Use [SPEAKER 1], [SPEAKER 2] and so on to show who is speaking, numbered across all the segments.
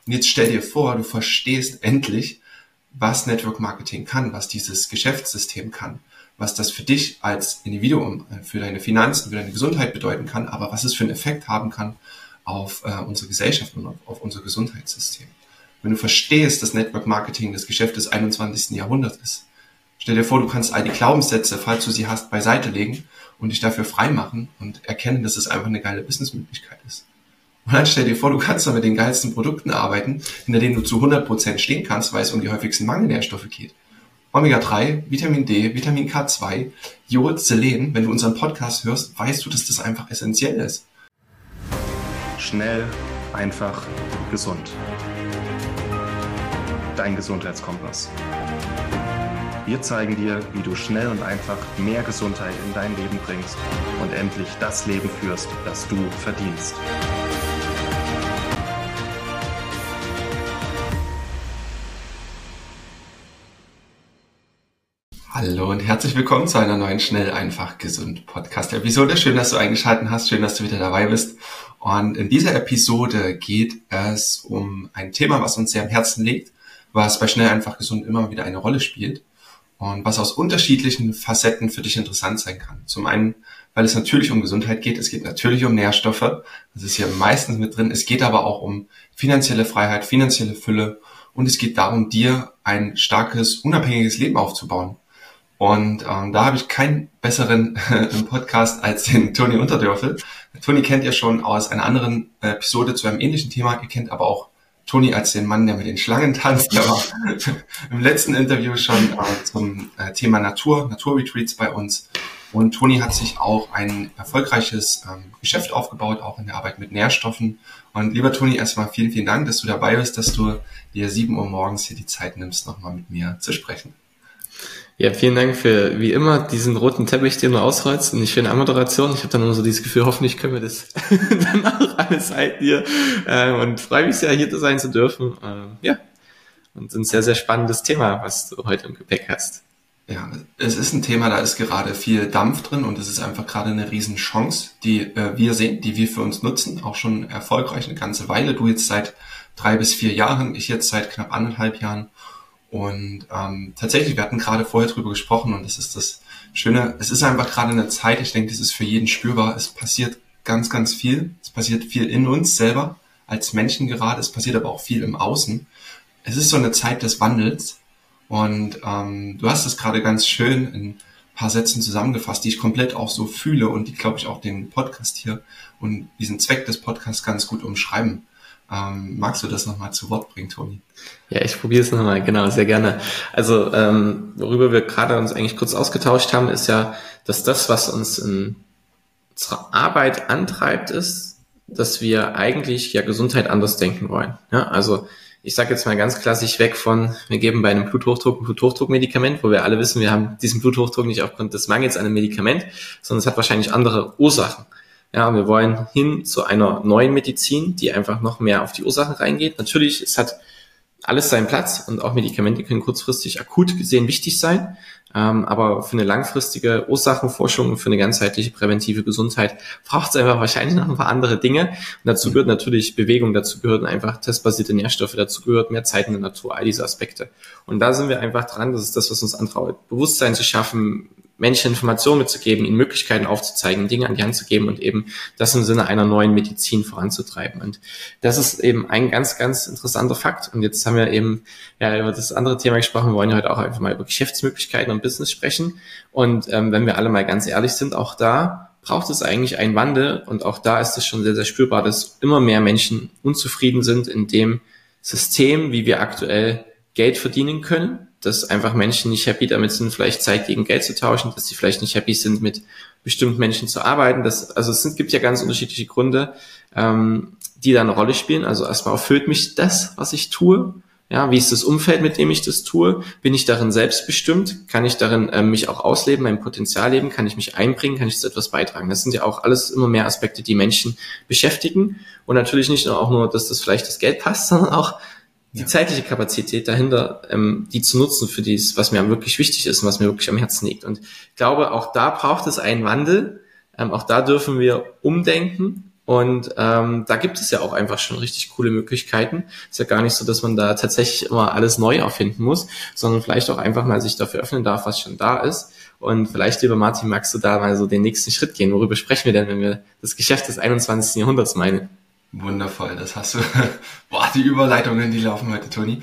[SPEAKER 1] Und jetzt stell dir vor, du verstehst endlich, was Network Marketing kann, was dieses Geschäftssystem kann, was das für dich als Individuum, für deine Finanzen, für deine Gesundheit bedeuten kann, aber was es für einen Effekt haben kann auf unsere Gesellschaft und auf unser Gesundheitssystem. Wenn du verstehst, dass Network Marketing das Geschäft des 21. Jahrhunderts ist, stell dir vor, du kannst all die Glaubenssätze, falls du sie hast, beiseite legen und dich dafür freimachen und erkennen, dass es einfach eine geile Businessmöglichkeit ist. Und dann stell dir vor, du kannst dann mit den geilsten Produkten arbeiten, hinter denen du zu 100% stehen kannst, weil es um die häufigsten Mangelnährstoffe geht. Omega-3, Vitamin D, Vitamin K2, Jod, Selen. Wenn du unseren Podcast hörst, weißt du, dass das einfach essentiell ist.
[SPEAKER 2] Schnell, einfach, gesund. Dein Gesundheitskompass. Wir zeigen dir, wie du schnell und einfach mehr Gesundheit in dein Leben bringst und endlich das Leben führst, das du verdienst.
[SPEAKER 1] Hallo und herzlich willkommen zu einer neuen Schnell, einfach, gesund Podcast-Episode. Schön, dass du eingeschaltet hast, schön, dass du wieder dabei bist. Und in dieser Episode geht es um ein Thema, was uns sehr am Herzen liegt, was bei Schnell, einfach, gesund immer wieder eine Rolle spielt und was aus unterschiedlichen Facetten für dich interessant sein kann. Zum einen, weil es natürlich um Gesundheit geht, es geht natürlich um Nährstoffe, das ist hier meistens mit drin, es geht aber auch um finanzielle Freiheit, finanzielle Fülle und es geht darum, dir ein starkes, unabhängiges Leben aufzubauen. Und da habe ich keinen besseren im Podcast als den Toni Unterdörfel. Toni kennt ihr schon aus einer anderen Episode zu einem ähnlichen Thema. Ihr kennt aber auch Toni als den Mann, der mit den Schlangen tanzt. Der war im letzten Interview schon zum Thema Naturretreats bei uns. Und Toni hat sich auch ein erfolgreiches Geschäft aufgebaut, auch in der Arbeit mit Nährstoffen. Und lieber Toni, erstmal vielen, vielen Dank, dass du dabei bist, dass du dir 7 Uhr morgens hier die Zeit nimmst, nochmal mit mir zu sprechen.
[SPEAKER 3] Ja, vielen Dank für, wie immer, diesen roten Teppich, den du ausrollst und die schöne Anmoderation. Ich habe dann immer so dieses Gefühl, hoffentlich können wir das dann auch alles halten hier. Und freue mich sehr, hier sein zu dürfen. Ja, und ein sehr, sehr spannendes Thema, was du heute im Gepäck hast.
[SPEAKER 1] Ja, es ist ein Thema, da ist gerade viel Dampf drin und es ist einfach gerade eine Riesenchance, die wir sehen, die wir für uns nutzen, auch schon erfolgreich eine ganze Weile. Du jetzt seit 3 bis 4 Jahren, ich jetzt seit knapp 1,5 Jahren. Und tatsächlich, wir hatten gerade vorher drüber gesprochen und das ist das Schöne, es ist einfach gerade eine Zeit, ich denke, das ist für jeden spürbar, es passiert ganz, ganz viel, es passiert viel in uns selber als Menschen gerade, es passiert aber auch viel im Außen. Es ist so eine Zeit des Wandels und du hast es gerade ganz schön in ein paar Sätzen zusammengefasst, die ich komplett auch so fühle und die, glaube ich, auch den Podcast hier und diesen Zweck des Podcasts ganz gut umschreiben. Magst du das nochmal zu Wort bringen, Toni?
[SPEAKER 3] Ja, ich probiere es nochmal, genau, sehr gerne. Also, worüber wir gerade uns eigentlich kurz ausgetauscht haben, ist ja, dass das, was uns in unserer Arbeit antreibt, ist, dass wir eigentlich ja Gesundheit anders denken wollen. Ja, also ich sage jetzt mal ganz klassisch weg von, wir geben bei einem Bluthochdruck ein Bluthochdruckmedikament, wo wir alle wissen, wir haben diesen Bluthochdruck nicht aufgrund des Mangels an einem Medikament, sondern es hat wahrscheinlich andere Ursachen. Ja, wir wollen hin zu einer neuen Medizin, die einfach noch mehr auf die Ursachen reingeht. Natürlich, es hat alles seinen Platz und auch Medikamente können kurzfristig akut gesehen wichtig sein. Aber für eine langfristige Ursachenforschung und für eine ganzheitliche präventive Gesundheit braucht es einfach wahrscheinlich noch ein paar andere Dinge. Und dazu gehört natürlich Bewegung, dazu gehören einfach testbasierte Nährstoffe, dazu gehört mehr Zeit in der Natur, all diese Aspekte. Und da sind wir einfach dran, das ist das, was uns antraut, Bewusstsein zu schaffen, Menschen Informationen mitzugeben, ihnen Möglichkeiten aufzuzeigen, Dinge an die Hand zu geben und eben das im Sinne einer neuen Medizin voranzutreiben. Und das ist eben ein ganz, ganz interessanter Fakt. Und jetzt haben wir eben ja über das andere Thema gesprochen. Wir wollen ja heute auch einfach mal über Geschäftsmöglichkeiten und Business sprechen. Und wenn wir alle mal ganz ehrlich sind, auch da braucht es eigentlich einen Wandel. Und auch da ist es schon sehr, sehr spürbar, dass immer mehr Menschen unzufrieden sind in dem System, wie wir aktuell Geld verdienen können, dass einfach Menschen nicht happy damit sind, vielleicht Zeit gegen Geld zu tauschen, dass sie vielleicht nicht happy sind, mit bestimmten Menschen zu arbeiten. Gibt ja ganz unterschiedliche Gründe, die da eine Rolle spielen. Also erstmal erfüllt mich das, was ich tue? Ja, wie ist das Umfeld, mit dem ich das tue? Bin ich darin selbstbestimmt? Kann ich darin mich auch ausleben, mein Potenzial leben? Kann ich mich einbringen? Kann ich zu etwas beitragen? Das sind ja auch alles immer mehr Aspekte, die Menschen beschäftigen. Und natürlich nicht nur, dass das vielleicht das Geld passt, sondern auch die zeitliche Kapazität dahinter, die zu nutzen für dies, was mir wirklich wichtig ist und was mir wirklich am Herzen liegt. Und ich glaube, auch da braucht es einen Wandel. Auch da dürfen wir umdenken. Und da gibt es ja auch einfach schon richtig coole Möglichkeiten. Ist ja gar nicht so, dass man da tatsächlich immer alles neu erfinden muss, sondern vielleicht auch einfach mal sich dafür öffnen darf, was schon da ist. Und vielleicht, lieber Martin, magst du da mal so den nächsten Schritt gehen? Worüber sprechen wir denn, wenn wir das Geschäft des 21. Jahrhunderts meinen?
[SPEAKER 1] Wundervoll, das hast du. Boah, die Überleitungen, die laufen heute, Toni.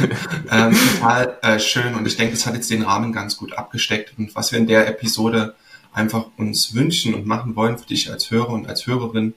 [SPEAKER 1] Total schön, und ich denke, das hat jetzt den Rahmen ganz gut abgesteckt. Und was wir in der Episode einfach uns wünschen und machen wollen für dich als Hörer und als Hörerin,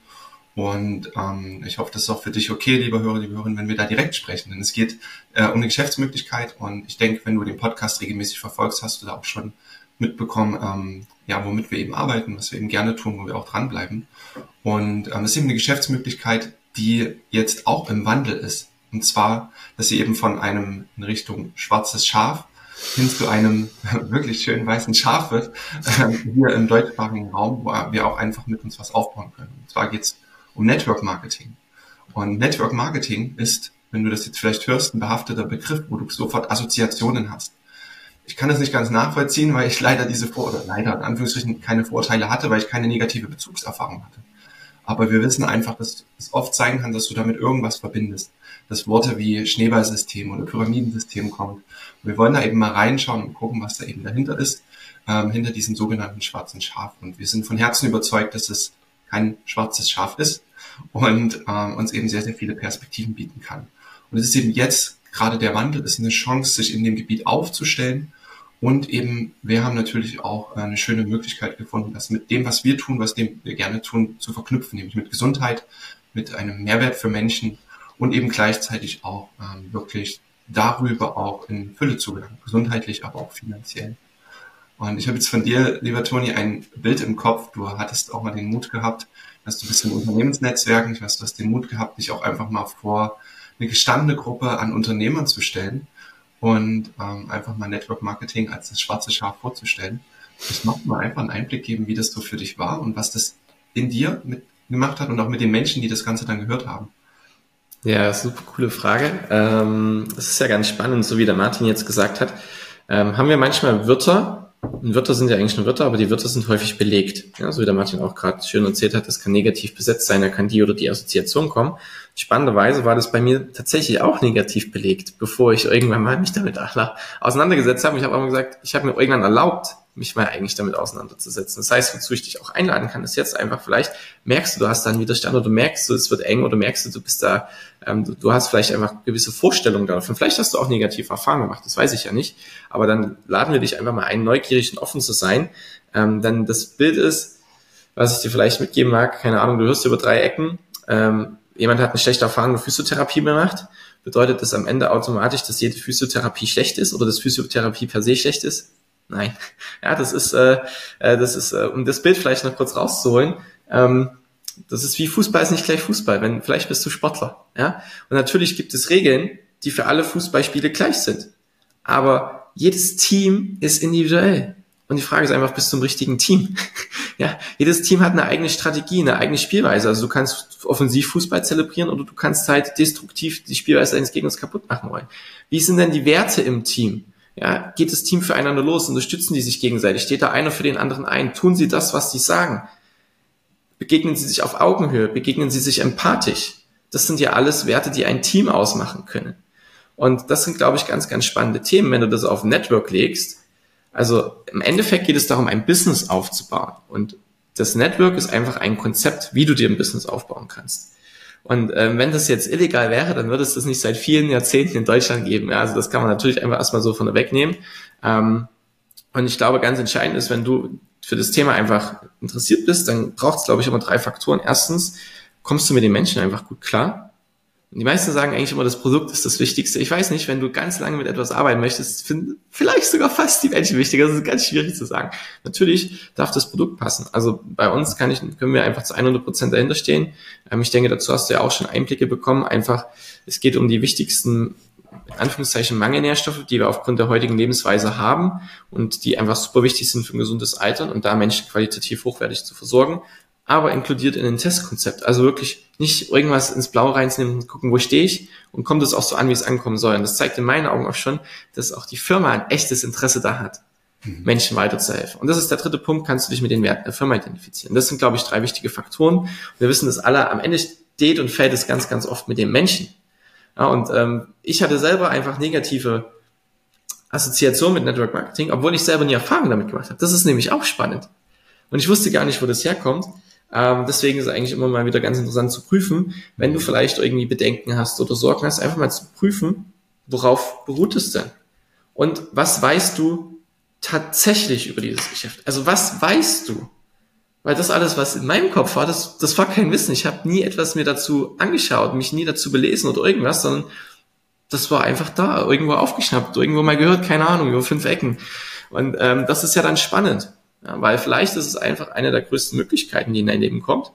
[SPEAKER 1] und ich hoffe, das ist auch für dich okay, lieber Hörer, liebe Hörerin, wenn wir da direkt sprechen. Denn es geht um eine Geschäftsmöglichkeit, und ich denke, wenn du den Podcast regelmäßig verfolgst, hast du da auch schon mitbekommen, womit wir eben arbeiten, was wir eben gerne tun, wo wir auch dranbleiben. Und es ist eben eine Geschäftsmöglichkeit, die jetzt auch im Wandel ist. Und zwar, dass sie eben von einem in Richtung schwarzes Schaf hin zu einem wirklich schönen weißen Schaf wird, hier im deutschsprachigen Raum, wo wir auch einfach mit uns was aufbauen können. Und zwar geht es um Network Marketing. Und Network Marketing ist, wenn du das jetzt vielleicht hörst, ein behafteter Begriff, wo du sofort Assoziationen hast. Ich kann das nicht ganz nachvollziehen, weil ich leider in Anführungsstrichen keine Vorurteile hatte, weil ich keine negative Bezugserfahrung hatte. Aber wir wissen einfach, dass es oft sein kann, dass du damit irgendwas verbindest. Dass Worte wie Schneeballsystem oder Pyramidensystem kommen. Und wir wollen da eben mal reinschauen und gucken, was da eben dahinter ist, hinter diesem sogenannten schwarzen Schaf. Und wir sind von Herzen überzeugt, dass es kein schwarzes Schaf ist und uns eben sehr, sehr viele Perspektiven bieten kann. Und es ist eben jetzt gerade der Wandel, ist eine Chance, sich in dem Gebiet aufzustellen. Und eben, wir haben natürlich auch eine schöne Möglichkeit gefunden, das mit dem, was wir tun, was wir gerne tun, zu verknüpfen, nämlich mit Gesundheit, mit einem Mehrwert für Menschen und eben gleichzeitig auch wirklich darüber auch in Fülle zu gelangen, gesundheitlich, aber auch finanziell. Und ich habe jetzt von dir, lieber Toni, ein Bild im Kopf. Du hattest auch mal den Mut gehabt, dass du ein bisschen Unternehmensnetzwerken, ich weiß, du hast den Mut gehabt, dich auch einfach mal vor eine gestandene Gruppe an Unternehmern zu stellen und einfach mal Network Marketing als das schwarze Schaf vorzustellen. Das macht mal einfach einen Einblick geben, wie das so für dich war und was das in dir gemacht hat und auch mit den Menschen, die das Ganze dann gehört haben.
[SPEAKER 3] Ja, super coole Frage. Das ist ja ganz spannend, so wie der Martin jetzt gesagt hat. Haben wir manchmal Wörter, und Wörter sind ja eigentlich nur Wörter, aber die Wörter sind häufig belegt. Ja, so wie der Martin auch gerade schön erzählt hat, das kann negativ besetzt sein, da kann die oder die Assoziation kommen. Spannenderweise war das bei mir tatsächlich auch negativ belegt, bevor ich irgendwann mal mich damit auseinandergesetzt habe. Ich habe auch gesagt, ich habe mir irgendwann erlaubt, mich mal eigentlich damit auseinanderzusetzen. Das heißt, wozu ich dich auch einladen kann, ist jetzt einfach vielleicht, merkst du hast da einen Widerstand oder merkst du, es wird eng oder merkst du bist da, du hast vielleicht einfach gewisse Vorstellungen davon. Vielleicht hast du auch negative Erfahrungen gemacht, das weiß ich ja nicht. Aber dann laden wir dich einfach mal ein, neugierig und offen zu sein. Dann das Bild ist, was ich dir vielleicht mitgeben mag, keine Ahnung, du hörst über 3 Ecken, jemand hat eine schlechte Erfahrung mit Physiotherapie gemacht, bedeutet das am Ende automatisch, dass jede Physiotherapie schlecht ist oder dass Physiotherapie per se schlecht ist? Nein. Ja, das ist, um das Bild vielleicht noch kurz rauszuholen, das ist wie Fußball ist nicht gleich Fußball, vielleicht bist du Sportler, ja. Und natürlich gibt es Regeln, die für alle Fußballspiele gleich sind. Aber jedes Team ist individuell. Und die Frage ist einfach, bist du im richtigen Team? Ja, jedes Team hat eine eigene Strategie, eine eigene Spielweise. Also du kannst offensiv Fußball zelebrieren oder du kannst halt destruktiv die Spielweise deines Gegners kaputt machen wollen. Wie sind denn die Werte im Team? Ja, geht das Team füreinander los? Unterstützen die sich gegenseitig? Steht da einer für den anderen ein? Tun sie das, was sie sagen? Begegnen sie sich auf Augenhöhe? Begegnen sie sich empathisch? Das sind ja alles Werte, die ein Team ausmachen können. Und das sind, glaube ich, ganz, ganz spannende Themen, wenn du das auf Network legst. Also im Endeffekt geht es darum, ein Business aufzubauen. Und das Network ist einfach ein Konzept, wie du dir ein Business aufbauen kannst. Und wenn das jetzt illegal wäre, dann würde es das nicht seit vielen Jahrzehnten in Deutschland geben. Ja, also das kann man natürlich einfach erstmal so von wegnehmen. Und ich glaube, ganz entscheidend ist, wenn du für das Thema einfach interessiert bist, dann braucht es, glaube ich, immer 3 Faktoren. Erstens, kommst du mit den Menschen einfach gut klar? Und die meisten sagen eigentlich immer, das Produkt ist das Wichtigste. Ich weiß nicht, wenn du ganz lange mit etwas arbeiten möchtest, finden vielleicht sogar fast die Menschen wichtiger. Das ist ganz schwierig zu sagen. Natürlich darf das Produkt passen. Also bei uns können wir einfach zu 100% dahinter stehen. Ich denke, dazu hast du ja auch schon Einblicke bekommen. Einfach, es geht um die wichtigsten, in Anführungszeichen, Mangelnährstoffe, die wir aufgrund der heutigen Lebensweise haben und die einfach super wichtig sind für ein gesundes Altern und da Menschen qualitativ hochwertig zu versorgen, aber inkludiert in ein Testkonzept. Also wirklich nicht irgendwas ins Blaue reinzunehmen und gucken, wo stehe ich und kommt es auch so an, wie es ankommen soll. Und das zeigt in meinen Augen auch schon, dass auch die Firma ein echtes Interesse da hat. Menschen weiterzuhelfen. Und das ist der dritte Punkt, kannst du dich mit den Werten der Firma identifizieren. Das sind, glaube ich, 3 wichtige Faktoren. Und wir wissen, dass alle am Ende steht und fällt es ganz, ganz oft mit dem Menschen. Ja, und ich hatte selber einfach negative Assoziation mit Network Marketing, obwohl ich selber nie Erfahrung damit gemacht habe. Das ist nämlich auch spannend. Und ich wusste gar nicht, wo das herkommt. Deswegen ist es eigentlich immer mal wieder ganz interessant zu prüfen, wenn du vielleicht irgendwie Bedenken hast oder Sorgen hast, einfach mal zu prüfen, worauf beruht es denn? Und was weißt du tatsächlich über dieses Geschäft? Also was weißt du? Weil das alles, was in meinem Kopf war, das war kein Wissen. Ich habe nie etwas mir dazu angeschaut, mich nie dazu belesen oder irgendwas, sondern das war einfach da, irgendwo aufgeschnappt, irgendwo mal gehört, keine Ahnung, über 5 Ecken. Und das ist ja dann spannend, ja, weil vielleicht ist es einfach eine der größten Möglichkeiten, die in dein Leben kommt.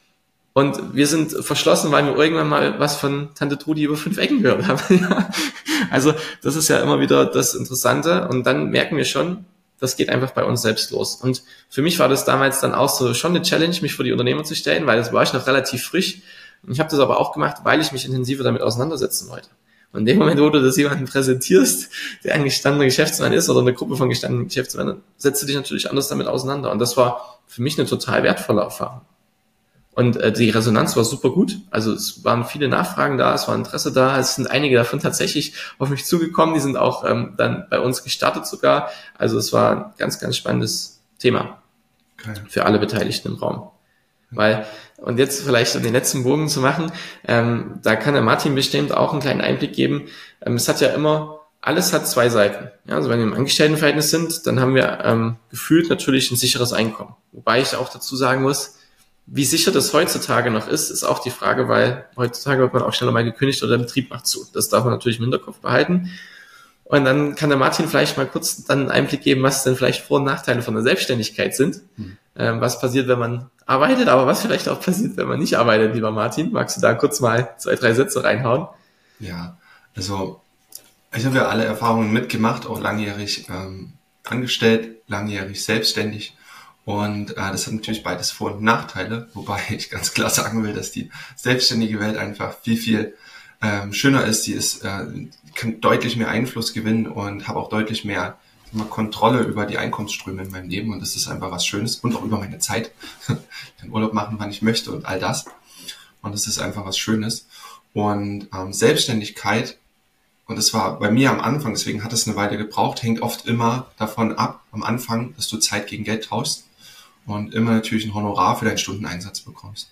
[SPEAKER 3] Und wir sind verschlossen, weil wir irgendwann mal was von Tante Trudi über 5 Ecken gehört haben. Also das ist ja immer wieder das Interessante. Und dann merken wir schon, das geht einfach bei uns selbst los. Und für mich war das damals dann auch so schon eine Challenge, mich vor die Unternehmer zu stellen, weil das war ich noch relativ frisch. Und ich habe das aber auch gemacht, weil ich mich intensiver damit auseinandersetzen wollte. Und in dem Moment, wo du das jemandem präsentierst, der ein gestandener Geschäftsmann ist oder eine Gruppe von gestandenen Geschäftsmännern, setzt du dich natürlich anders damit auseinander. Und das war für mich eine total wertvolle Erfahrung. Und die Resonanz war super gut. Also es waren viele Nachfragen da, es war Interesse da. Es sind einige davon tatsächlich auf mich zugekommen. Die sind auch dann bei uns gestartet sogar. Also es war ein ganz, ganz spannendes Thema für alle Beteiligten im Raum. Weil, und jetzt vielleicht um den letzten Bogen zu machen, da kann der Martin bestimmt auch einen kleinen Einblick geben. Es hat ja immer, alles hat 2 Seiten. Ja, also wenn wir im Angestelltenverhältnis sind, dann haben wir gefühlt natürlich ein sicheres Einkommen. Wobei ich auch dazu sagen muss, wie sicher das heutzutage noch ist auch die Frage, weil heutzutage wird man auch schneller mal gekündigt oder der Betrieb macht zu. Das darf man natürlich im Hinterkopf behalten. Und dann kann der Martin vielleicht mal kurz dann einen Einblick geben, was denn vielleicht Vor- und Nachteile von der Selbstständigkeit sind. Was passiert, wenn man arbeitet, aber was vielleicht auch passiert, wenn man nicht arbeitet, lieber Martin. Magst du da kurz mal 2, 3 Sätze reinhauen?
[SPEAKER 1] Ja, also ich habe ja alle Erfahrungen mitgemacht, auch langjährig angestellt, langjährig selbstständig. Und das hat natürlich beides Vor- und Nachteile, wobei ich ganz klar sagen will, dass die selbstständige Welt einfach viel, viel schöner ist. Kann deutlich mehr Einfluss gewinnen und habe auch deutlich mehr Kontrolle über die Einkommensströme in meinem Leben. Und das ist einfach was Schönes und auch über meine Zeit. Ich kann Urlaub machen, wann ich möchte und all das. Und das ist einfach was Schönes. Und Selbstständigkeit, und das war bei mir am Anfang, deswegen hat es eine Weile gebraucht, hängt oft immer davon ab, am Anfang, dass du Zeit gegen Geld tauschst und immer natürlich ein Honorar für deinen Stundeneinsatz bekommst.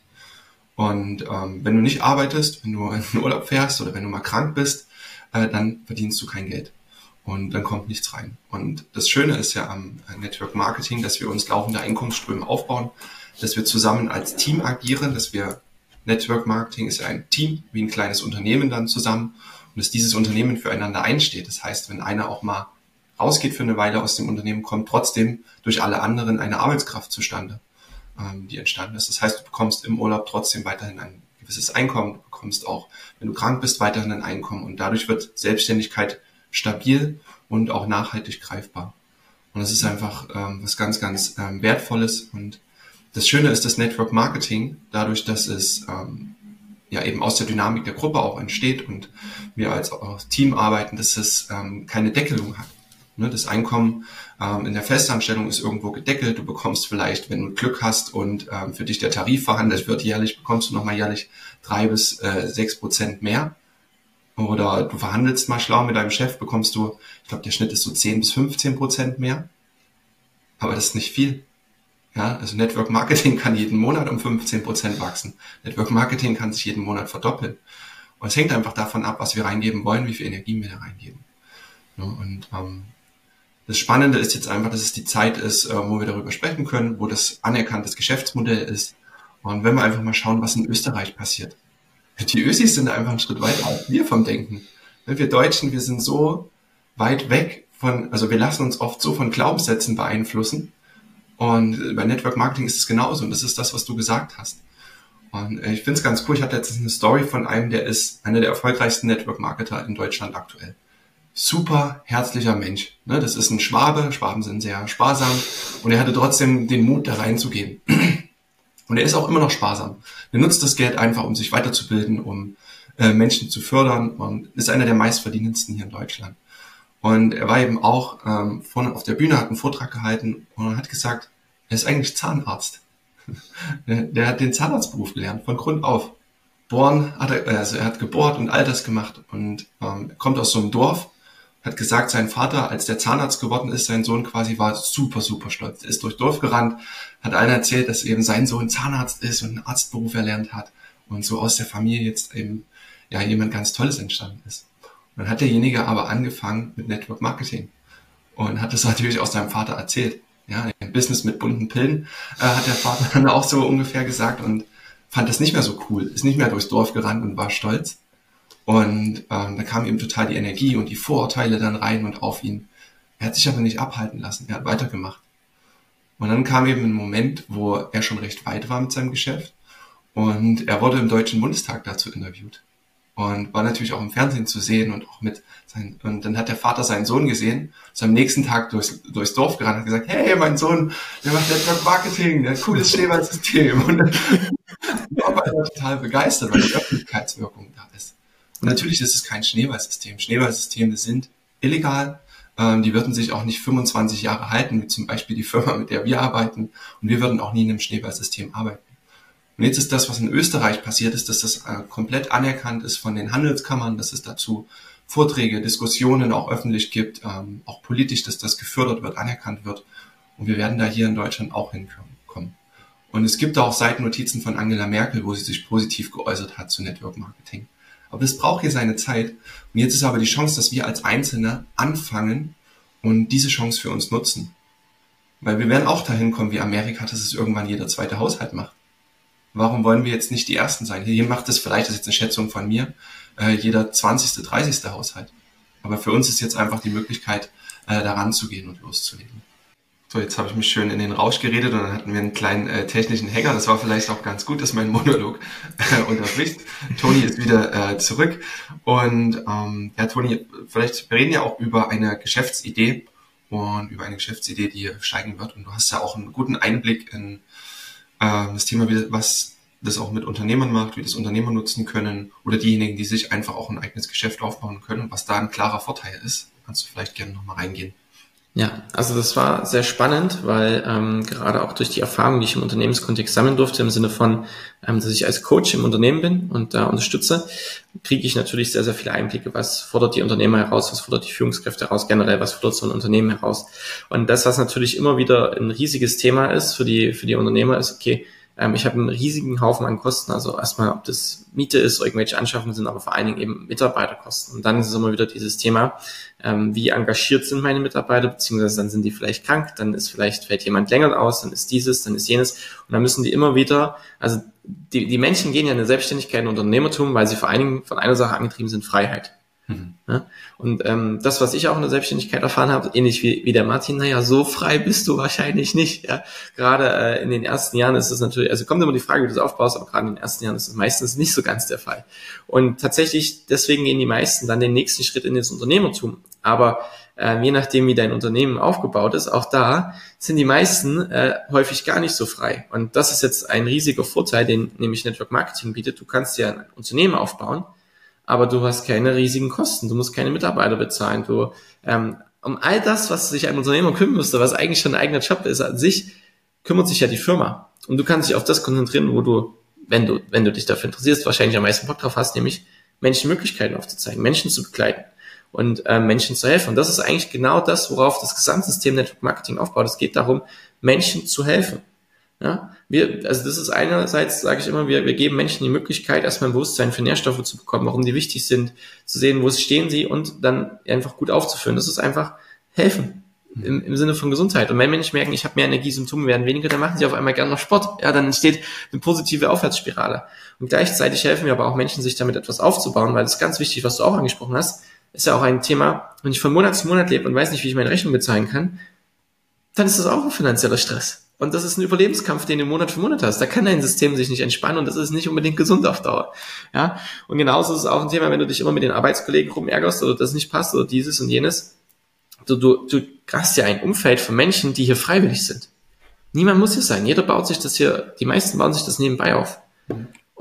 [SPEAKER 1] Und wenn du nicht arbeitest, wenn du in den Urlaub fährst oder wenn du mal krank bist, dann verdienst du kein Geld und dann kommt nichts rein. Und das Schöne ist ja am Network Marketing, dass wir uns laufende Einkommensströme aufbauen, dass wir zusammen als Team agieren, Network Marketing ist ja ein Team, wie ein kleines Unternehmen dann zusammen und dass dieses Unternehmen füreinander einsteht. Das heißt, wenn einer auch mal rausgeht für eine Weile aus dem Unternehmen, kommt trotzdem durch alle anderen eine Arbeitskraft zustande, die entstanden ist. Das heißt, du bekommst im Urlaub trotzdem weiterhin ein gewisses Einkommen, du bekommst auch, wenn du krank bist, weiterhin ein Einkommen und dadurch wird Selbstständigkeit stabil und auch nachhaltig greifbar. Und das ist einfach was ganz, ganz Wertvolles. Und das Schöne ist, das Network Marketing, dadurch, dass es ja eben aus der Dynamik der Gruppe auch entsteht und wir als Team arbeiten, dass es keine Deckelung hat. Ne, das Einkommen in der Festanstellung ist irgendwo gedeckelt. Du bekommst vielleicht, wenn du Glück hast und für dich der Tarif verhandelt wird jährlich, bekommst du nochmal jährlich 3-6% mehr. Oder du verhandelst mal schlau mit deinem Chef, bekommst du, ich glaube, der Schnitt ist so 10-15% mehr. Aber das ist nicht viel. Ja, also Network Marketing kann jeden Monat um 15% wachsen. Network Marketing kann sich jeden Monat verdoppeln. Und es hängt einfach davon ab, was wir reingeben wollen, wie viel Energie wir da reingeben. Ja, und das Spannende ist jetzt einfach, dass es die Zeit ist, wo wir darüber sprechen können, wo das anerkanntes Geschäftsmodell ist. Und wenn wir einfach mal schauen, was in Österreich passiert. Die Ösis sind einfach einen Schritt weiter als wir vom Denken. Wir Deutschen, wir sind so weit weg also wir lassen uns oft so von Glaubenssätzen beeinflussen. Und bei Network Marketing ist es genauso. Und das ist das, was du gesagt hast. Und ich finde es ganz cool. Ich hatte letztens eine Story von einem, der ist einer der erfolgreichsten Network Marketer in Deutschland aktuell. Super herzlicher Mensch. Ne? Das ist ein Schwabe. Schwaben sind sehr sparsam. Und er hatte trotzdem den Mut, da reinzugehen. Und er ist auch immer noch sparsam. Er nutzt das Geld einfach, um sich weiterzubilden, um Menschen zu fördern und ist einer der meistverdienendsten hier in Deutschland. Und er war eben auch vorne auf der Bühne, hat einen Vortrag gehalten und hat gesagt, er ist eigentlich Zahnarzt. Der hat den Zahnarztberuf gelernt, von Grund auf. Er hat gebohrt und all das gemacht und kommt aus so einem Dorf, hat gesagt, sein Vater, als der Zahnarzt geworden ist, sein Sohn quasi war super, super stolz. Er ist durchs Dorf gerannt, hat allen erzählt, dass eben sein Sohn Zahnarzt ist und einen Arztberuf erlernt hat und so aus der Familie jetzt eben ja jemand ganz Tolles entstanden ist. Und dann hat derjenige aber angefangen mit Network Marketing und hat das natürlich auch seinem Vater erzählt. Ja, ein Business mit bunten Pillen hat der Vater dann auch so ungefähr gesagt und fand das nicht mehr so cool, ist nicht mehr durchs Dorf gerannt und war stolz. Und da kam eben total die Energie und die Vorurteile dann rein und auf ihn. Er hat sich aber nicht abhalten lassen, er hat weitergemacht. Und dann kam eben ein Moment, wo er schon recht weit war mit seinem Geschäft und er wurde im Deutschen Bundestag dazu interviewt. Und war natürlich auch im Fernsehen zu sehen und auch und dann hat der Vater seinen Sohn gesehen, ist am nächsten Tag durchs Dorf gerannt und hat gesagt, hey, mein Sohn, der macht Network Marketing, der cooles Schneeballsystem. Und dann war er total begeistert, weil die Öffentlichkeitswirkung da ist. Und natürlich ist es kein Schneeballsystem. Schneeballsysteme sind illegal. Die würden sich auch nicht 25 Jahre halten, wie zum Beispiel die Firma, mit der wir arbeiten. Und wir würden auch nie in einem Schneeballsystem arbeiten. Und jetzt ist das, was in Österreich passiert ist, dass das komplett anerkannt ist von den Handelskammern, dass es dazu Vorträge, Diskussionen auch öffentlich gibt, auch politisch, dass das gefördert wird, anerkannt wird. Und wir werden da hier in Deutschland auch hinkommen. Und es gibt auch Seitennotizen von Angela Merkel, wo sie sich positiv geäußert hat zu Network Marketing. Aber das braucht hier seine Zeit. Und jetzt ist aber die Chance, dass wir als Einzelne anfangen und diese Chance für uns nutzen. Weil wir werden auch dahin kommen wie Amerika, dass es irgendwann jeder zweite Haushalt macht. Warum wollen wir jetzt nicht die Ersten sein? Hier macht es vielleicht, das ist jetzt eine Schätzung von mir, jeder 20., 30. Haushalt. Aber für uns ist jetzt einfach die Möglichkeit, da ranzugehen und loszulegen. So, jetzt habe ich mich schön in den Rausch geredet und dann hatten wir einen kleinen technischen Hänger. Das war vielleicht auch ganz gut, dass mein Monolog unterbricht. Toni ist wieder zurück. Und ja, Toni, vielleicht wir reden ja auch über eine Geschäftsidee und über eine Geschäftsidee, die steigen wird. Und du hast ja auch einen guten Einblick in das Thema, was das auch mit Unternehmern macht, wie das Unternehmer nutzen können oder diejenigen, die sich einfach auch ein eigenes Geschäft aufbauen können und was da ein klarer Vorteil ist. Kannst du vielleicht gerne nochmal reingehen?
[SPEAKER 3] Ja, also das war sehr spannend, weil gerade auch durch die Erfahrung, die ich im Unternehmenskontext sammeln durfte, im Sinne von, dass ich als Coach im Unternehmen bin und da unterstütze, kriege ich natürlich sehr, sehr viele Einblicke. Was fordert die Unternehmer heraus, was fordert die Führungskräfte heraus, generell, was fordert so ein Unternehmen heraus. Und das, was natürlich immer wieder ein riesiges Thema ist für die Unternehmer, ist, okay, ich habe einen riesigen Haufen an Kosten, also erstmal, ob das Miete ist, irgendwelche Anschaffungen sind, aber vor allen Dingen eben Mitarbeiterkosten. Und dann ist es immer wieder dieses Thema, wie engagiert sind meine Mitarbeiter, beziehungsweise dann sind die vielleicht krank, dann fällt jemand länger aus, dann ist dieses, dann ist jenes. Und dann müssen die immer wieder, also die Menschen gehen ja in eine Selbstständigkeit und Unternehmertum, weil sie vor allen Dingen von einer Sache angetrieben sind, Freiheit. Ja? Und das, was ich auch in der Selbstständigkeit erfahren habe, ähnlich wie der Martin, naja, so frei bist du wahrscheinlich nicht. Ja? Gerade in den ersten Jahren ist es natürlich, also kommt immer die Frage, wie du das aufbaust, aber gerade in den ersten Jahren ist es meistens nicht so ganz der Fall. Und tatsächlich, deswegen gehen die meisten dann den nächsten Schritt in das Unternehmertum. Aber je nachdem, wie dein Unternehmen aufgebaut ist, auch da sind die meisten häufig gar nicht so frei. Und das ist jetzt ein riesiger Vorteil, den nämlich Network Marketing bietet. Du kannst ja ein Unternehmen aufbauen, aber du hast keine riesigen Kosten, du musst keine Mitarbeiter bezahlen, um all das, was sich ein Unternehmer kümmern müsste, was eigentlich schon ein eigener Job ist an sich, kümmert sich ja die Firma. Und du kannst dich auf das konzentrieren, wo du, wenn du dich dafür interessierst, wahrscheinlich am meisten Bock drauf hast, nämlich Menschen Möglichkeiten aufzuzeigen, Menschen zu begleiten und Menschen zu helfen. Und das ist eigentlich genau das, worauf das Gesamtsystem Network Marketing aufbaut. Es geht darum, Menschen zu helfen. Ja, also das ist einerseits, sage ich immer, wir geben Menschen die Möglichkeit, erstmal ein Bewusstsein für Nährstoffe zu bekommen, warum die wichtig sind, zu sehen, wo stehen sie und dann einfach gut aufzuführen. Das ist einfach helfen im Sinne von Gesundheit. Und wenn Menschen merken, ich habe mehr Energie, Symptome werden weniger, dann machen sie auf einmal gerne noch Sport. Ja, dann entsteht eine positive Aufwärtsspirale. Und gleichzeitig helfen wir aber auch Menschen, sich damit etwas aufzubauen, weil das ist ganz wichtig, was du auch angesprochen hast, ist ja auch ein Thema, wenn ich von Monat zu Monat lebe und weiß nicht, wie ich meine Rechnung bezahlen kann, dann ist das auch ein finanzieller Stress. Und das ist ein Überlebenskampf, den du Monat für Monat hast. Da kann dein System sich nicht entspannen und das ist nicht unbedingt gesund auf Dauer. Ja? Und genauso ist es auch ein Thema, wenn du dich immer mit den Arbeitskollegen rumärgerst oder das nicht passt oder dieses und jenes. Du hast ja ein Umfeld von Menschen, die hier freiwillig sind. Niemand muss hier sein. Jeder baut sich das hier, die meisten bauen sich das nebenbei auf.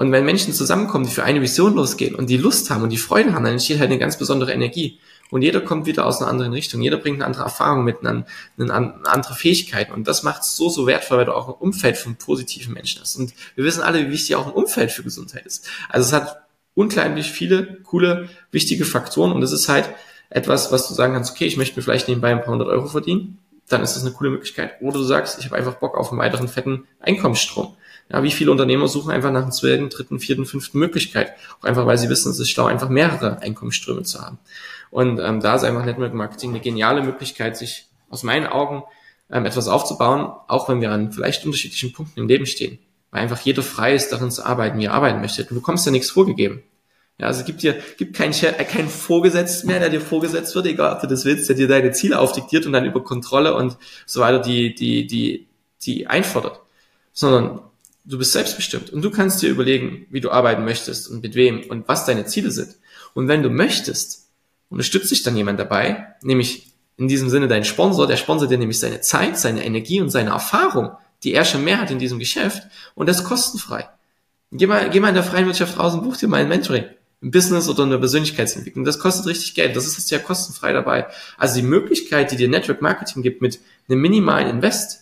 [SPEAKER 3] Und wenn Menschen zusammenkommen, die für eine Vision losgehen und die Lust haben und die Freude haben, dann entsteht halt eine ganz besondere Energie. Und jeder kommt wieder aus einer anderen Richtung. Jeder bringt eine andere Erfahrung mit, eine andere Fähigkeiten. Und das macht es so wertvoll, weil du auch ein Umfeld von positiven Menschen hast. Und wir wissen alle, wie wichtig auch ein Umfeld für Gesundheit ist. Also es hat unglaublich viele coole, wichtige Faktoren. Und es ist halt etwas, was du sagen kannst, okay, ich möchte mir vielleicht nebenbei ein paar 100 Euro verdienen. Dann ist das eine coole Möglichkeit. Oder du sagst, ich habe einfach Bock auf einen weiteren fetten Einkommensstrom. Ja, wie viele Unternehmer suchen einfach nach einer zweiten, dritten, vierten, fünften Möglichkeit. Auch einfach, weil sie wissen, es ist schlau, einfach mehrere Einkommensströme zu haben. Und da ist einfach Network Marketing eine geniale Möglichkeit, sich aus meinen Augen etwas aufzubauen, auch wenn wir an vielleicht unterschiedlichen Punkten im Leben stehen. Weil einfach jeder frei ist, darin zu arbeiten, wie er arbeiten möchte. Du bekommst ja nichts vorgegeben. Ja, also gibt keinen Vorgesetzten mehr, der dir vorgesetzt wird, egal ob du das willst, der dir deine Ziele aufdiktiert und dann über Kontrolle und so weiter die einfordert. Sondern du bist selbstbestimmt und du kannst dir überlegen, wie du arbeiten möchtest und mit wem und was deine Ziele sind. Und wenn du möchtest, unterstützt dich dann jemand dabei, nämlich in diesem Sinne dein Sponsor, der sponsert dir nämlich seine Zeit, seine Energie und seine Erfahrung, die er schon mehr hat in diesem Geschäft und das kostenfrei. Geh mal in der freien Wirtschaft raus und buch dir mal ein Mentoring, ein Business oder eine Persönlichkeitsentwicklung. Das kostet richtig Geld, das ist ja kostenfrei dabei. Also die Möglichkeit, die dir Network Marketing gibt mit einem minimalen Invest,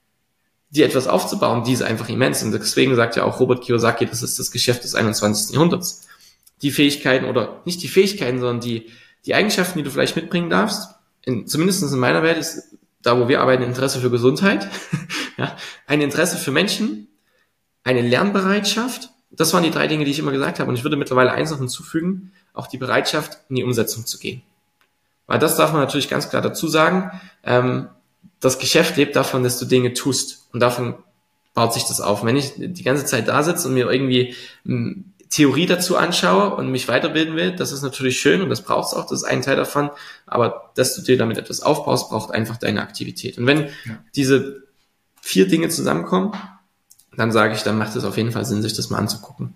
[SPEAKER 3] die etwas aufzubauen, die ist einfach immens. Und deswegen sagt ja auch Robert Kiyosaki, das ist das Geschäft des 21. Jahrhunderts. Die Fähigkeiten oder nicht die Fähigkeiten, sondern die Eigenschaften, die du vielleicht mitbringen darfst, zumindest in meiner Welt ist, da wo wir arbeiten, Interesse für Gesundheit, ja, ein Interesse für Menschen, eine Lernbereitschaft. Das waren die 3 Dinge, die ich immer gesagt habe. Und ich würde mittlerweile eins noch hinzufügen, auch die Bereitschaft, in die Umsetzung zu gehen. Weil das darf man natürlich ganz klar dazu sagen, das Geschäft lebt davon, dass du Dinge tust. Und davon baut sich das auf. Wenn ich die ganze Zeit da sitze und mir irgendwie Theorie dazu anschaue und mich weiterbilden will, das ist natürlich schön und das brauchst auch, das ist ein Teil davon. Aber dass du dir damit etwas aufbaust, braucht einfach deine Aktivität. Und wenn diese 4 Dinge zusammenkommen, dann sage ich, dann macht es auf jeden Fall Sinn, sich das mal anzugucken.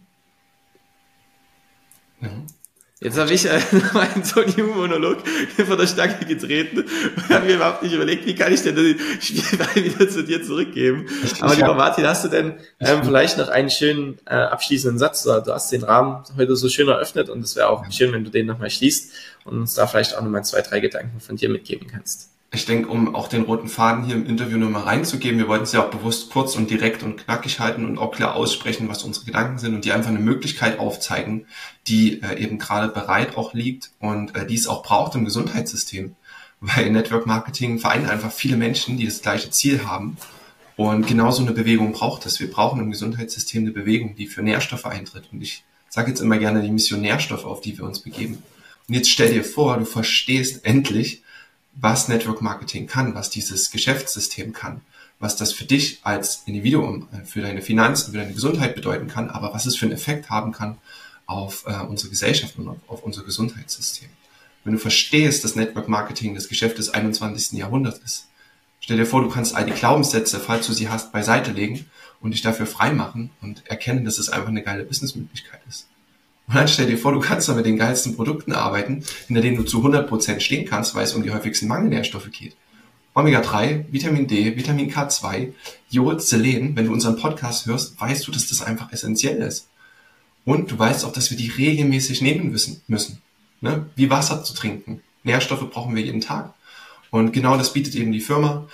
[SPEAKER 3] Ja. Jetzt habe ich meinen Sony-Monolog vor der Stange getreten und habe mir überhaupt nicht überlegt, wie kann ich denn den Spielball wieder zu dir zurückgeben. Aber lieber Martin, hast du denn vielleicht noch einen schönen abschließenden Satz? Du hast den Rahmen heute so schön eröffnet und es wäre auch schön, wenn du den nochmal schließt und uns da vielleicht auch nochmal 2, 3 Gedanken von dir mitgeben kannst.
[SPEAKER 1] Ich denke, um auch den roten Faden hier im Interview nochmal reinzugeben, wir wollten es ja auch bewusst kurz und direkt und knackig halten und auch klar aussprechen, was unsere Gedanken sind und die einfach eine Möglichkeit aufzeigen, die eben gerade bereit auch liegt und die es auch braucht im Gesundheitssystem. Weil Network Marketing vereint einfach viele Menschen, die das gleiche Ziel haben und genauso eine Bewegung braucht es. Wir brauchen im Gesundheitssystem eine Bewegung, die für Nährstoffe eintritt und ich sage jetzt immer gerne die Mission Nährstoffe, auf die wir uns begeben. Und jetzt stell dir vor, du verstehst endlich, was Network Marketing kann, was dieses Geschäftssystem kann, was das für dich als Individuum, für deine Finanzen, für deine Gesundheit bedeuten kann, aber was es für einen Effekt haben kann auf unsere Gesellschaft und auf unser Gesundheitssystem. Wenn du verstehst, dass Network Marketing das Geschäft des 21. Jahrhunderts ist, stell dir vor, du kannst all die Glaubenssätze, falls du sie hast, beiseite legen und dich dafür freimachen und erkennen, dass es einfach eine geile Businessmöglichkeit ist. Und dann stell dir vor, du kannst dann mit den geilsten Produkten arbeiten, hinter denen du zu 100% stehen kannst, weil es um die häufigsten Mangelnährstoffe geht. Omega-3, Vitamin D, Vitamin K2, Jod, Selen. Wenn du unseren Podcast hörst, weißt du, dass das einfach essentiell ist. Und du weißt auch, dass wir die regelmäßig nehmen müssen. Ne? Wie Wasser zu trinken. Nährstoffe brauchen wir jeden Tag. Und genau das bietet eben die Firma.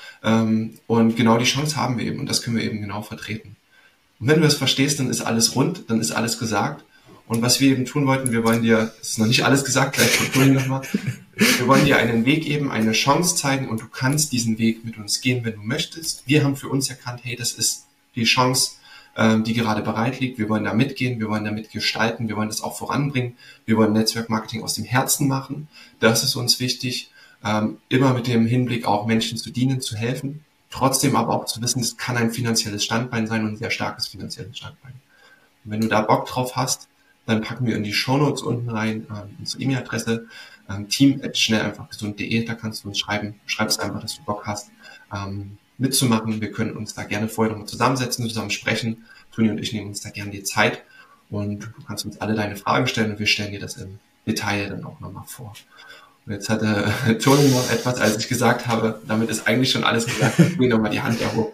[SPEAKER 1] Und genau die Chance haben wir eben. Und das können wir eben genau vertreten. Und wenn du das verstehst, dann ist alles rund, dann ist alles gesagt. Und was wir eben tun wollten, wir wollen dir, es ist noch nicht alles gesagt, gleich von nochmal, wir wollen dir einen Weg geben, eine Chance zeigen und du kannst diesen Weg mit uns gehen, wenn du möchtest. Wir haben für uns erkannt, hey, das ist die Chance, die gerade bereit liegt. Wir wollen da mitgehen, wir wollen damit gestalten, wir wollen das auch voranbringen. Wir wollen Netzwerkmarketing aus dem Herzen machen. Das ist uns wichtig, immer mit dem Hinblick auch Menschen zu dienen, zu helfen. Trotzdem aber auch zu wissen, es kann ein finanzielles Standbein sein und ein sehr starkes finanzielles Standbein. Und wenn du da Bock drauf hast, dann packen wir in die Shownotes unten rein unsere E-Mail-Adresse team@schnelleinfachgesund.de, da kannst du uns schreiben, schreibst einfach, dass du Bock hast mitzumachen. Wir können uns da gerne vorher nochmal zusammensetzen, zusammen sprechen. Toni und ich nehmen uns da gerne die Zeit und du kannst uns alle deine Fragen stellen und wir stellen dir das im Detail dann auch nochmal vor. Und jetzt hatte Toni noch etwas, als ich gesagt habe, damit ist eigentlich schon alles gesagt. Ich will nochmal die Hand erhoben.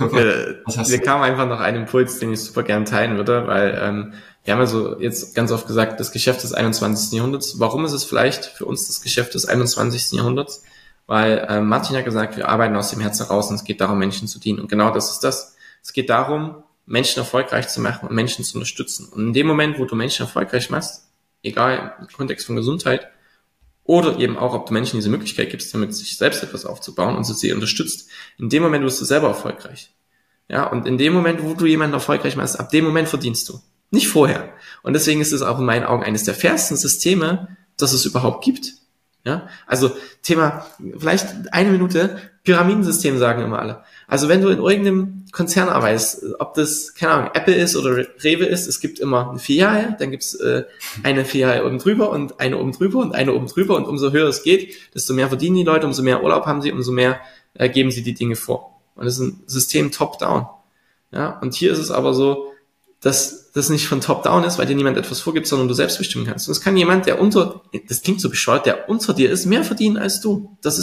[SPEAKER 3] Mir kam einfach noch ein Impuls, den ich super gerne teilen würde, weil wir haben also jetzt ganz oft gesagt, das Geschäft des 21. Jahrhunderts. Warum ist es vielleicht für uns das Geschäft des 21. Jahrhunderts? Weil Martin hat gesagt, wir arbeiten aus dem Herzen heraus und es geht darum, Menschen zu dienen. Und genau das ist das. Es geht darum, Menschen erfolgreich zu machen und Menschen zu unterstützen. Und in dem Moment, wo du Menschen erfolgreich machst, egal im Kontext von Gesundheit, oder eben auch, ob du Menschen diese Möglichkeit gibst, damit sich selbst etwas aufzubauen und sie unterstützt, in dem Moment wirst du selber erfolgreich. Ja, und in dem Moment, wo du jemanden erfolgreich machst, ab dem Moment verdienst du. Nicht vorher. Und deswegen ist es auch in meinen Augen eines der fairsten Systeme, das es überhaupt gibt. Ja, also Thema, vielleicht 1 Minute, Pyramidensystem sagen immer alle. Also wenn du in irgendeinem Konzern arbeitest, ob das, keine Ahnung, Apple ist oder Rewe ist, es gibt immer eine Filiale, dann gibt es eine Filiale oben drüber und eine oben drüber und eine oben drüber und umso höher es geht, desto mehr verdienen die Leute, umso mehr Urlaub haben sie, umso mehr geben sie die Dinge vor. Und das ist ein System top-down. Ja, und hier ist es aber so, dass das nicht von top-down ist, weil dir niemand etwas vorgibt, sondern du selbst bestimmen kannst. Und es kann jemand, das klingt so bescheuert, der unter dir ist, mehr verdienen als du. Das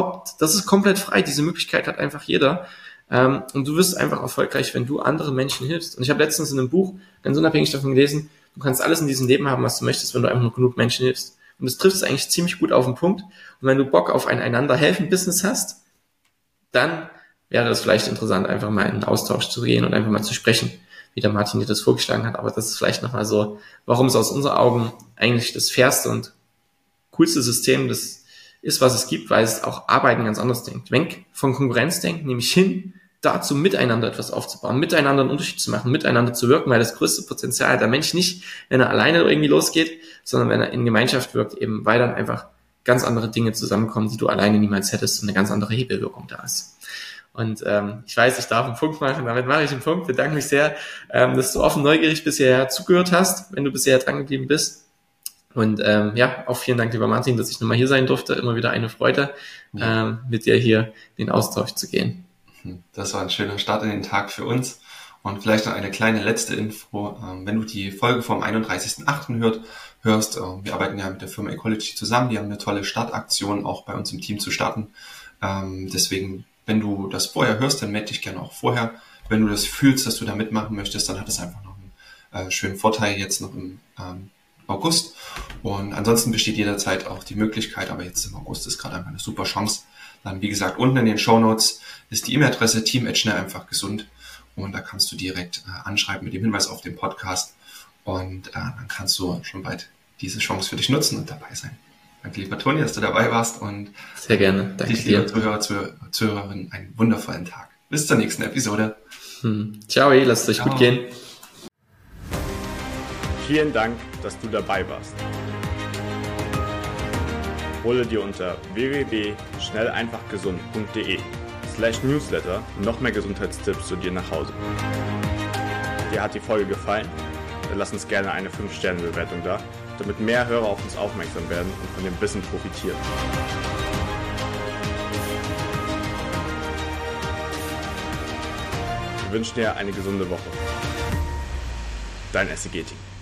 [SPEAKER 3] ist komplett frei. Diese Möglichkeit hat einfach jeder. Und du wirst einfach erfolgreich, wenn du anderen Menschen hilfst. Und ich habe letztens in einem Buch, ganz unabhängig davon gelesen, du kannst alles in diesem Leben haben, was du möchtest, wenn du einfach nur genug Menschen hilfst. Und das trifft es eigentlich ziemlich gut auf den Punkt. Und wenn du Bock auf ein Einander-Helfen-Business hast, dann wäre es vielleicht interessant, einfach mal in einen Austausch zu gehen und einfach mal zu sprechen, wie der Martin dir das vorgeschlagen hat. Aber das ist vielleicht nochmal so, warum es aus unseren Augen eigentlich das fairste und coolste System das ist, was es gibt, weil es auch Arbeiten ganz anders denkt. Weg von Konkurrenz denkt, nämlich hin dazu, miteinander etwas aufzubauen, miteinander einen Unterschied zu machen, miteinander zu wirken, weil das größte Potenzial hat der Mensch nicht, wenn er alleine irgendwie losgeht, sondern wenn er in Gemeinschaft wirkt, eben weil dann einfach ganz andere Dinge zusammenkommen, die du alleine niemals hättest und eine ganz andere Hebelwirkung da ist. Und ich weiß, ich darf einen Punkt machen, damit mache ich einen Punkt. Bedanke mich sehr, dass du offen neugierig bisher zugehört hast, wenn du bisher dran geblieben bist. Und auch vielen Dank, lieber Martin, dass ich nochmal hier sein durfte. Immer wieder eine Freude, mit dir hier in den Austausch zu gehen.
[SPEAKER 1] Das war ein schöner Start in den Tag für uns. Und vielleicht noch eine kleine letzte Info. Wenn du die Folge vom 31.08. hörst, wir arbeiten ja mit der Firma Ecology zusammen. Die haben eine tolle Startaktion auch bei uns im Team zu starten. Deswegen, wenn du das vorher hörst, dann melde dich gerne auch vorher. Wenn du das fühlst, dass du da mitmachen möchtest, dann hat es einfach noch einen schönen Vorteil jetzt noch im August. Und ansonsten besteht jederzeit auch die Möglichkeit, aber jetzt im August ist gerade einfach eine super Chance. Dann, wie gesagt, unten in den Shownotes ist die E-Mail-Adresse team@schnell-einfach-gesund und da kannst du direkt anschreiben mit dem Hinweis auf den Podcast und dann kannst du schon bald diese Chance für dich nutzen und dabei sein. Danke, lieber Toni, dass du dabei warst und
[SPEAKER 3] sehr gerne. Danke
[SPEAKER 1] dich, liebe Zuhörer, Zuhörerinnen, einen wundervollen Tag. Bis zur nächsten Episode.
[SPEAKER 3] Ciao, lasst es euch gut gehen.
[SPEAKER 4] Vielen Dank, dass du dabei warst. Hole dir unter www.schnelleinfachgesund.de/newsletter noch mehr Gesundheitstipps zu dir nach Hause. Dir hat die Folge gefallen? Dann lass uns gerne eine 5-Sterne-Bewertung da, damit mehr Hörer auf uns aufmerksam werden und von dem Wissen profitieren. Wir wünschen dir eine gesunde Woche. Dein SEG-Team.